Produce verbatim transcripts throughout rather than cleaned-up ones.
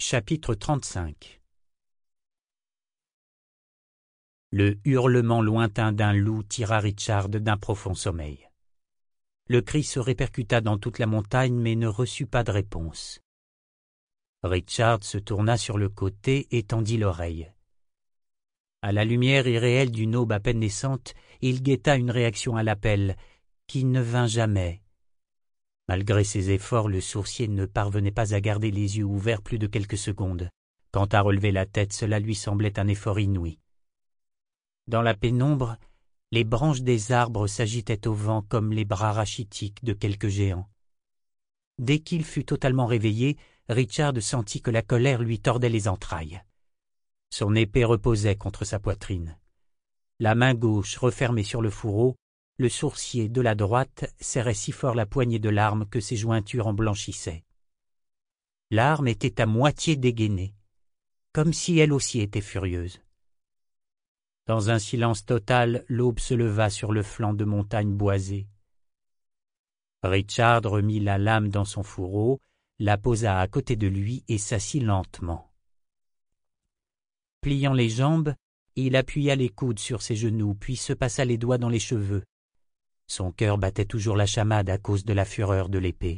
Chapitre trente-cinq. Le hurlement lointain d'un loup tira Richard d'un profond sommeil. Le cri se répercuta dans toute la montagne mais ne reçut pas de réponse. Richard se tourna sur le côté et tendit l'oreille. À la lumière irréelle d'une aube à peine naissante, il guetta une réaction à l'appel, qui ne vint jamais. Malgré ses efforts, le sourcier ne parvenait pas à garder les yeux ouverts plus de quelques secondes. Quant à relever la tête, cela lui semblait un effort inouï. Dans la pénombre, les branches des arbres s'agitaient au vent comme les bras rachitiques de quelques géants. Dès qu'il fut totalement réveillé, Richard sentit que la colère lui tordait les entrailles. Son épée reposait contre sa poitrine. La main gauche refermée sur le fourreau, le sourcier de la droite serrait si fort la poignée de l'arme que ses jointures en blanchissaient. L'arme était à moitié dégainée, comme si elle aussi était furieuse. Dans un silence total, l'aube se leva sur le flanc de montagne boisée. Richard remit la lame dans son fourreau, la posa à côté de lui et s'assit lentement. Pliant les jambes, il appuya les coudes sur ses genoux, puis se passa les doigts dans les cheveux. Son cœur battait toujours la chamade à cause de la fureur de l'épée.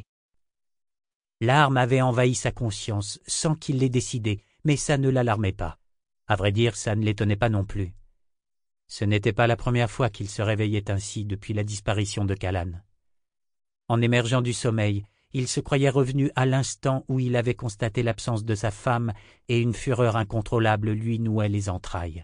L'arme avait envahi sa conscience sans qu'il l'ait décidé, mais ça ne l'alarmait pas. À vrai dire, ça ne l'étonnait pas non plus. Ce n'était pas la première fois qu'il se réveillait ainsi depuis la disparition de Callan. En émergeant du sommeil, il se croyait revenu à l'instant où il avait constaté l'absence de sa femme et une fureur incontrôlable lui nouait les entrailles.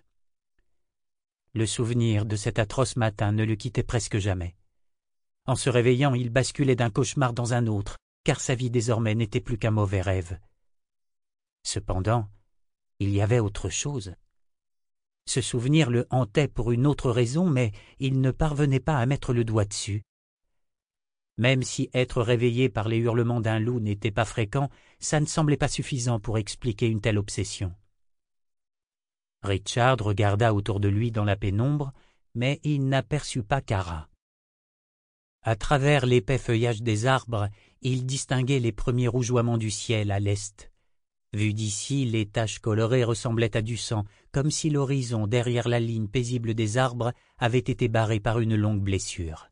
Le souvenir de cet atroce matin ne le quittait presque jamais. En se réveillant, il basculait d'un cauchemar dans un autre, car sa vie désormais n'était plus qu'un mauvais rêve. Cependant, il y avait autre chose. Ce souvenir le hantait pour une autre raison, mais il ne parvenait pas à mettre le doigt dessus. Même si être réveillé par les hurlements d'un loup n'était pas fréquent, ça ne semblait pas suffisant pour expliquer une telle obsession. Richard regarda autour de lui dans la pénombre, mais il n'aperçut pas Kara. À travers l'épais feuillage des arbres, il distinguait les premiers rougeoiements du ciel à l'est. Vu d'ici, les taches colorées ressemblaient à du sang, comme si l'horizon, derrière la ligne paisible des arbres, avait été barré par une longue blessure.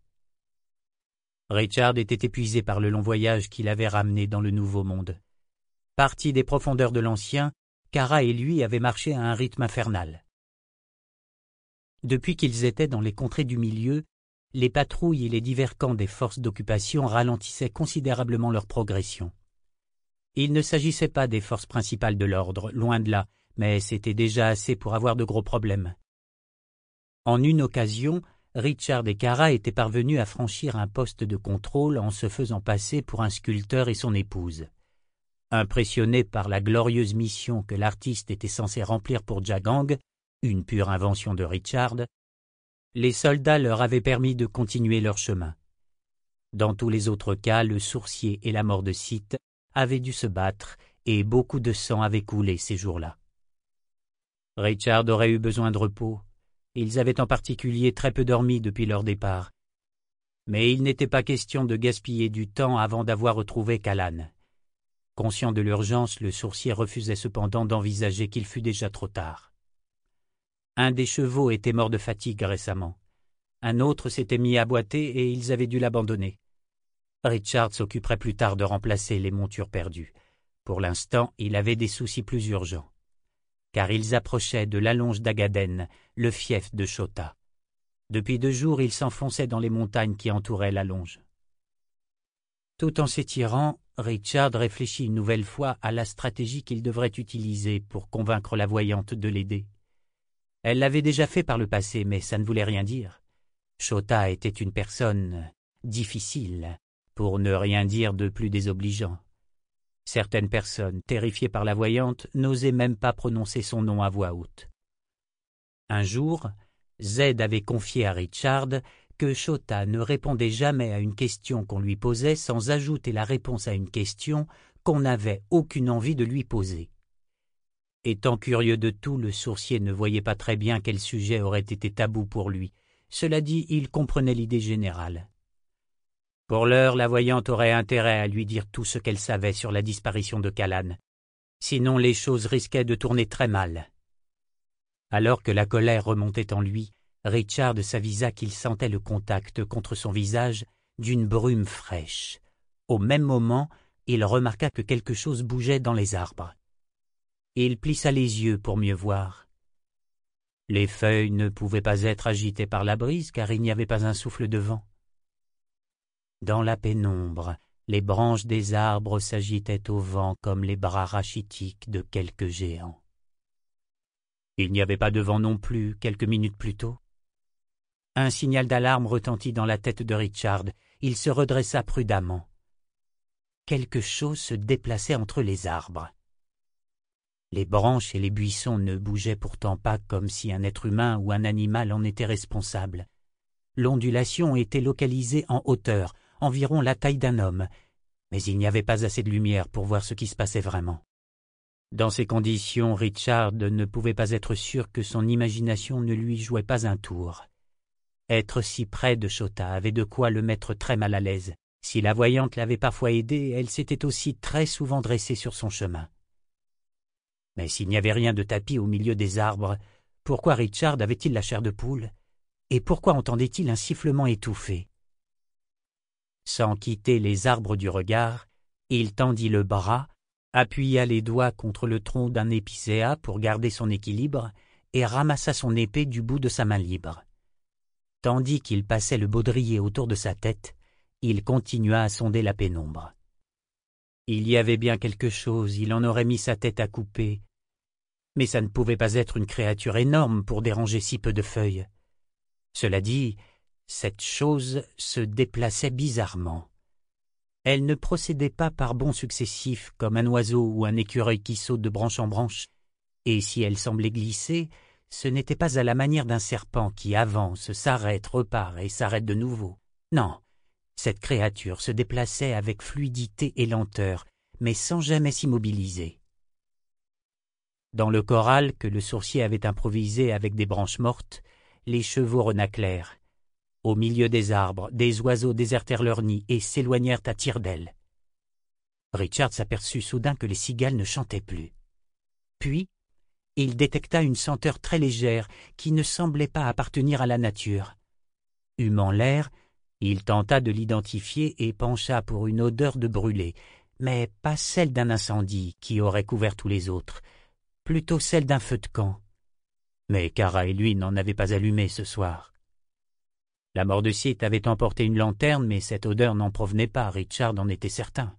Richard était épuisé par le long voyage qui l'avait ramené dans le Nouveau Monde. Parti des profondeurs de l'Ancien, Kara et lui avaient marché à un rythme infernal. Depuis qu'ils étaient dans les contrées du milieu, les patrouilles et les divers camps des forces d'occupation ralentissaient considérablement leur progression. Il ne s'agissait pas des forces principales de l'ordre, loin de là, mais c'était déjà assez pour avoir de gros problèmes. En une occasion, Richard et Kara étaient parvenus à franchir un poste de contrôle en se faisant passer pour un sculpteur et son épouse. Impressionnés par la glorieuse mission que l'artiste était censé remplir pour Jagang, une pure invention de Richard, les soldats leur avaient permis de continuer leur chemin. Dans tous les autres cas, le sourcier et la mort de Sith avaient dû se battre et beaucoup de sang avait coulé ces jours-là. Richard aurait eu besoin de repos. Ils avaient en particulier très peu dormi depuis leur départ. Mais il n'était pas question de gaspiller du temps avant d'avoir retrouvé Callan. Conscient de l'urgence, le sourcier refusait cependant d'envisager qu'il fût déjà trop tard. Un des chevaux était mort de fatigue récemment. Un autre s'était mis à boiter et ils avaient dû l'abandonner. Richard s'occuperait plus tard de remplacer les montures perdues. Pour l'instant, il avait des soucis plus urgents. Car ils approchaient de l'allonge d'Agaden, le fief de Chota. Depuis deux jours, ils s'enfonçaient dans les montagnes qui entouraient l'allonge. Tout en s'étirant, Richard réfléchit une nouvelle fois à la stratégie qu'il devrait utiliser pour convaincre la voyante de l'aider. Elle l'avait déjà fait par le passé, mais ça ne voulait rien dire. Chota était une personne difficile, pour ne rien dire de plus désobligeant. Certaines personnes, terrifiées par la voyante, n'osaient même pas prononcer son nom à voix haute. Un jour, Zed avait confié à Richard que Chota ne répondait jamais à une question qu'on lui posait sans ajouter la réponse à une question qu'on n'avait aucune envie de lui poser. Étant curieux de tout, le sourcier ne voyait pas très bien quel sujet aurait été tabou pour lui. Cela dit, il comprenait l'idée générale. Pour l'heure, la voyante aurait intérêt à lui dire tout ce qu'elle savait sur la disparition de Callan. Sinon les choses risquaient de tourner très mal. Alors que la colère remontait en lui, Richard s'avisa qu'il sentait le contact contre son visage d'une brume fraîche. Au même moment, il remarqua que quelque chose bougeait dans les arbres. Il plissa les yeux pour mieux voir. Les feuilles ne pouvaient pas être agitées par la brise car il n'y avait pas un souffle de vent. Dans la pénombre, les branches des arbres s'agitaient au vent comme les bras rachitiques de quelques géants. Il n'y avait pas de vent non plus quelques minutes plus tôt. Un signal d'alarme retentit dans la tête de Richard. Il se redressa prudemment. Quelque chose se déplaçait entre les arbres. Les branches et les buissons ne bougeaient pourtant pas comme si un être humain ou un animal en était responsable. L'ondulation était localisée en hauteur, environ la taille d'un homme, mais il n'y avait pas assez de lumière pour voir ce qui se passait vraiment. Dans ces conditions, Richard ne pouvait pas être sûr que son imagination ne lui jouait pas un tour. Être si près de Chota avait de quoi le mettre très mal à l'aise. Si la voyante l'avait parfois aidé, elle s'était aussi très souvent dressée sur son chemin. Mais s'il n'y avait rien de tapis au milieu des arbres, pourquoi Richard avait-il la chair de poule? Et pourquoi entendait-il un sifflement étouffé? Sans quitter les arbres du regard, il tendit le bras, appuya les doigts contre le tronc d'un épicéa pour garder son équilibre et ramassa son épée du bout de sa main libre. Tandis qu'il passait le baudrier autour de sa tête, il continua à sonder la pénombre. Il y avait bien quelque chose, il en aurait mis sa tête à couper. Mais ça ne pouvait pas être une créature énorme pour déranger si peu de feuilles. Cela dit, cette chose se déplaçait bizarrement. Elle ne procédait pas par bonds successifs comme un oiseau ou un écureuil qui saute de branche en branche, et si elle semblait glisser, ce n'était pas à la manière d'un serpent qui avance, s'arrête, repart et s'arrête de nouveau. Non, cette créature se déplaçait avec fluidité et lenteur, mais sans jamais s'immobiliser. Dans le corral que le sourcier avait improvisé avec des branches mortes, les chevaux renâclèrent. Au milieu des arbres, des oiseaux désertèrent leur nid et s'éloignèrent à tire-d'aile. Richard s'aperçut soudain que les cigales ne chantaient plus. Puis, il détecta une senteur très légère qui ne semblait pas appartenir à la nature. Humant l'air, il tenta de l'identifier et pencha pour une odeur de brûlé, mais pas celle d'un incendie qui aurait couvert tous les autres, plutôt celle d'un feu de camp. Mais Kara et lui n'en avaient pas allumé ce soir. La mort de Sith avait emporté une lanterne, mais cette odeur n'en provenait pas, Richard en était certain.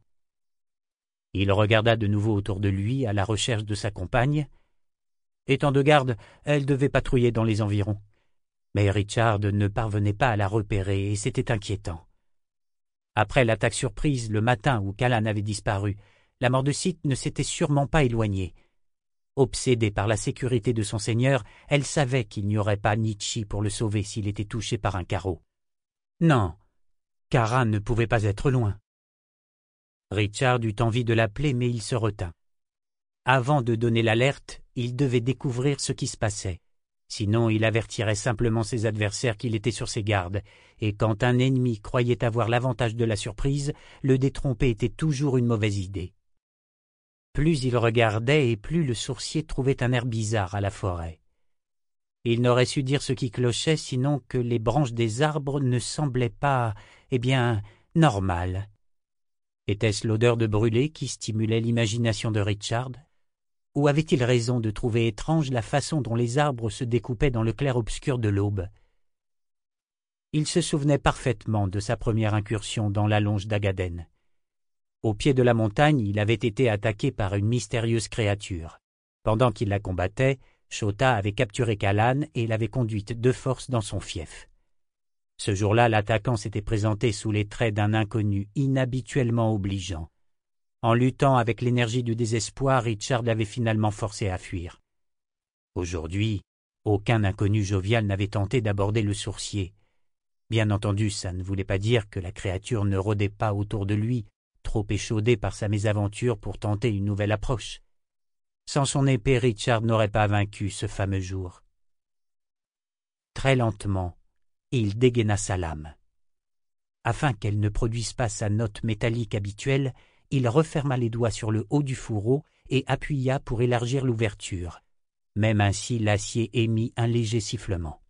Il regarda de nouveau autour de lui à la recherche de sa compagne. Étant de garde, elle devait patrouiller dans les environs. Mais Richard ne parvenait pas à la repérer et c'était inquiétant. Après l'attaque surprise le matin où Kalan avait disparu, la mort de Sith ne s'était sûrement pas éloignée. Obsédée par la sécurité de son seigneur, elle savait qu'il n'y aurait pas Nietzsche pour le sauver s'il était touché par un carreau. Non, Kara ne pouvait pas être loin. Richard eut envie de l'appeler, mais il se retint. Avant de donner l'alerte, il devait découvrir ce qui se passait. Sinon, il avertirait simplement ses adversaires qu'il était sur ses gardes, et quand un ennemi croyait avoir l'avantage de la surprise, le détromper était toujours une mauvaise idée. Plus il regardait et plus le sourcier trouvait un air bizarre à la forêt. Il n'aurait su dire ce qui clochait, sinon que les branches des arbres ne semblaient pas, eh bien, normales. Était-ce l'odeur de brûlé qui stimulait l'imagination de Richard? Ou avait-il raison de trouver étrange la façon dont les arbres se découpaient dans le clair-obscur de l'aube? Il se souvenait parfaitement de sa première incursion dans la longe d'Agaden. Au pied de la montagne, il avait été attaqué par une mystérieuse créature. Pendant qu'il la combattait, Chota avait capturé Kalan et l'avait conduite de force dans son fief. Ce jour-là, l'attaquant s'était présenté sous les traits d'un inconnu inhabituellement obligeant. En luttant avec l'énergie du désespoir, Richard l'avait finalement forcé à fuir. Aujourd'hui, aucun inconnu jovial n'avait tenté d'aborder le sourcier. Bien entendu, ça ne voulait pas dire que la créature ne rôdait pas autour de lui, trop échaudé par sa mésaventure pour tenter une nouvelle approche. Sans son épée, Richard n'aurait pas vaincu ce fameux jour. Très lentement, il dégaina sa lame. Afin qu'elle ne produise pas sa note métallique habituelle, il referma les doigts sur le haut du fourreau et appuya pour élargir l'ouverture. Même ainsi, l'acier émit un léger sifflement.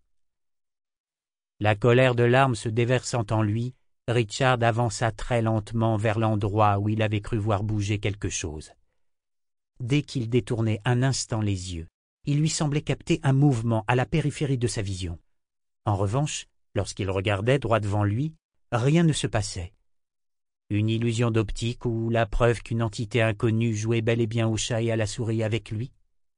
La colère de l'arme se déversant en lui, Richard avança très lentement vers l'endroit où il avait cru voir bouger quelque chose. Dès qu'il détournait un instant les yeux, il lui semblait capter un mouvement à la périphérie de sa vision. En revanche, lorsqu'il regardait droit devant lui, rien ne se passait. Une illusion d'optique ou la preuve qu'une entité inconnue jouait bel et bien au chat et à la souris avec lui?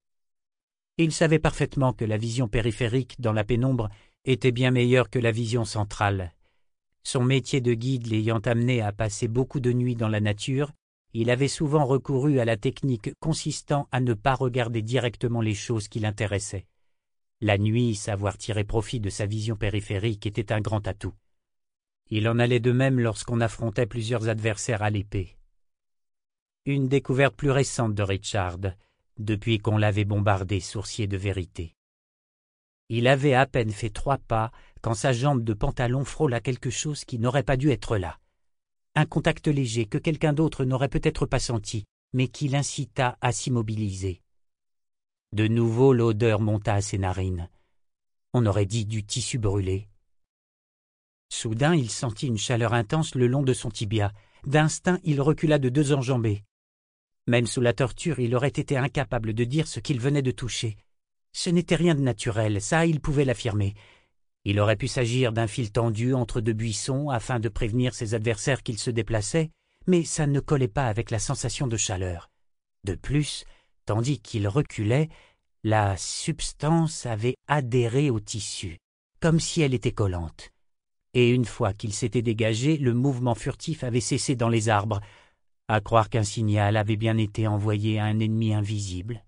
Il savait parfaitement que la vision périphérique dans la pénombre était bien meilleure que la vision centrale. Son métier de guide l'ayant amené à passer beaucoup de nuits dans la nature, il avait souvent recouru à la technique consistant à ne pas regarder directement les choses qui l'intéressaient. La nuit, savoir tirer profit de sa vision périphérique était un grand atout. Il en allait de même lorsqu'on affrontait plusieurs adversaires à l'épée. Une découverte plus récente de Richard, depuis qu'on l'avait bombardé sourcier de vérité. Il avait à peine fait trois pas quand sa jambe de pantalon frôla quelque chose qui n'aurait pas dû être là. Un contact léger que quelqu'un d'autre n'aurait peut-être pas senti, mais qui l'incita à s'immobiliser. De nouveau l'odeur monta à ses narines. On aurait dit du tissu brûlé. Soudain, il sentit une chaleur intense le long de son tibia. D'instinct, il recula de deux enjambées. Même sous la torture, il aurait été incapable de dire ce qu'il venait de toucher. Ce n'était rien de naturel, ça il pouvait l'affirmer. Il aurait pu s'agir d'un fil tendu entre deux buissons afin de prévenir ses adversaires qu'il se déplaçait, mais ça ne collait pas avec la sensation de chaleur. De plus, tandis qu'il reculait, la substance avait adhéré au tissu, comme si elle était collante. Et une fois qu'il s'était dégagé, le mouvement furtif avait cessé dans les arbres, à croire qu'un signal avait bien été envoyé à un ennemi invisible.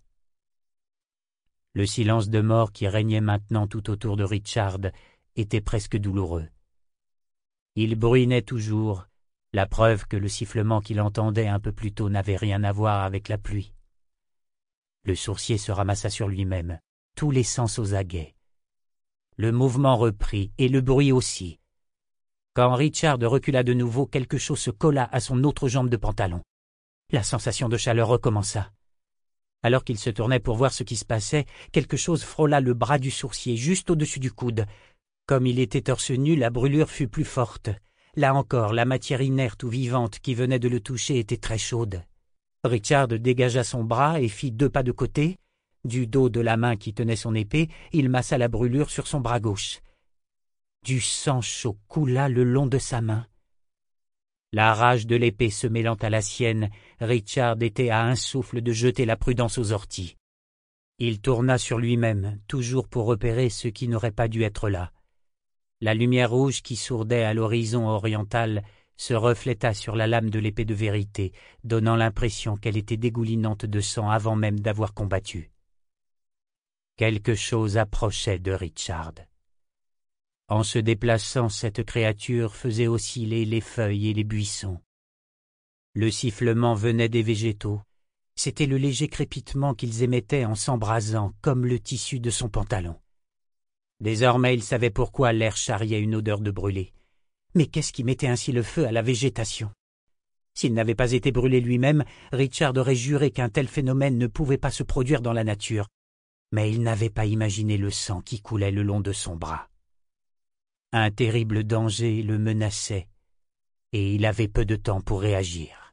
Le silence de mort qui régnait maintenant tout autour de Richard était presque douloureux. Il bruinait toujours, la preuve que le sifflement qu'il entendait un peu plus tôt n'avait rien à voir avec la pluie. Le sourcier se ramassa sur lui-même, tous les sens aux aguets. Le mouvement reprit, et le bruit aussi. Quand Richard recula de nouveau, quelque chose se colla à son autre jambe de pantalon. La sensation de chaleur recommença. Alors qu'il se tournait pour voir ce qui se passait, quelque chose frôla le bras du sourcier, juste au-dessus du coude. Comme il était torse nu, la brûlure fut plus forte. Là encore, la matière inerte ou vivante qui venait de le toucher était très chaude. Richard dégagea son bras et fit deux pas de côté. Du dos de la main qui tenait son épée, il massa la brûlure sur son bras gauche. Du sang chaud coula le long de sa main. La rage de l'épée se mêlant à la sienne, Richard était à un souffle de jeter la prudence aux orties. Il tourna sur lui-même, toujours pour repérer ce qui n'aurait pas dû être là. La lumière rouge qui sourdait à l'horizon oriental se refléta sur la lame de l'épée de vérité, donnant l'impression qu'elle était dégoulinante de sang avant même d'avoir combattu. Quelque chose approchait de Richard. En se déplaçant, cette créature faisait osciller les feuilles et les buissons. Le sifflement venait des végétaux. C'était le léger crépitement qu'ils émettaient en s'embrasant, comme le tissu de son pantalon. Désormais, il savait pourquoi l'air charriait une odeur de brûlé. Mais qu'est-ce qui mettait ainsi le feu à la végétation? S'il n'avait pas été brûlé lui-même, Richard aurait juré qu'un tel phénomène ne pouvait pas se produire dans la nature. Mais il n'avait pas imaginé le sang qui coulait le long de son bras. Un terrible danger le menaçait, et il avait peu de temps pour réagir.